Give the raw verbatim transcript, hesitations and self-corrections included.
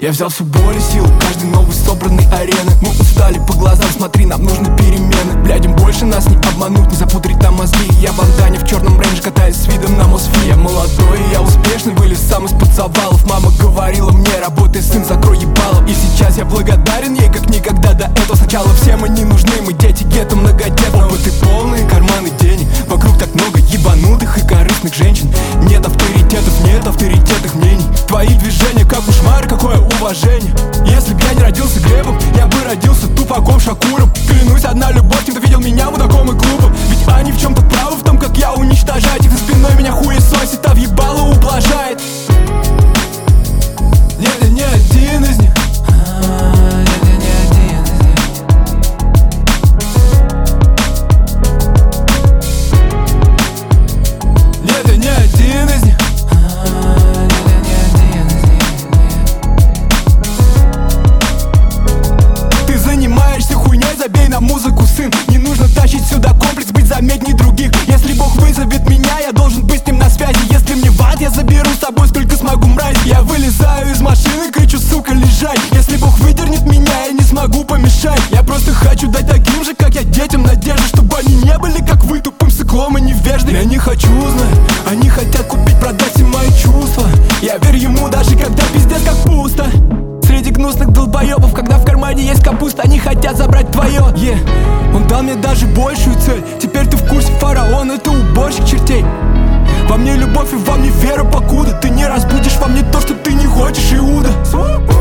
Я взял всю боль и силу каждой новой собранной арены. Мы устали по глазам, смотри, нам нужны перемены. Блядь, им больше нас не обмануть, не запудрить там мозги. Я в бандане в черном рейндже, катаюсь с видом на Мосфи. Я молодой и я успешный, вылез сам из-под завалов. Мама говорила мне: работай, сын, закрой ебало. И сейчас я благодарен ей, как никогда до этого. Сначала всем они нужны, мы дети гетто многодетного. Опыты полные, карманы денег, вокруг так много ебанутых и корыстных женщин. Нет авторитетов, нет авторитетных мнений. Твои движения как кошмар, какое уважение. Если б я не родился Глебом, я бы родился Тупаком Шакуром. Клянусь, одна любовь, кем-то видел меня мудаком и глупым. Ведь они в чем-то правы в том, как я уничтожаю их. За спиной меня хуесосит, а в ебало ублажает. Нет, я не один из них. Нет, я не один из них. Нет, я не один из них. Забей на музыку, сын, не нужно тащить сюда комплекс, быть заметней других. Если Бог вызовет меня, я должен быть с ним на связи. Если мне в ад, я заберу с собой сколько смогу, мразь. Я вылезаю из машины, кричу: сука, лежай. Если Бог выдернет меня, я не смогу помешать. Я просто хочу дать таким же, как я, детям надежду, чтобы они не были как вы, тупым сыклом и невеждой. Я не хочу знать, они хотят купить, продать все мои чувства. Я верю ему, даже когда пиздец как пусто. Среди гнусных долбоебов, когда в кармане есть капуста, они хотят забрать твое. Yeah. Он дал мне даже большую цель. Теперь ты в курсе, фараон — это уборщик чертей. Во мне любовь и во мне вера, покуда ты не разбудишь во мне то, что ты не хочешь, Иуда.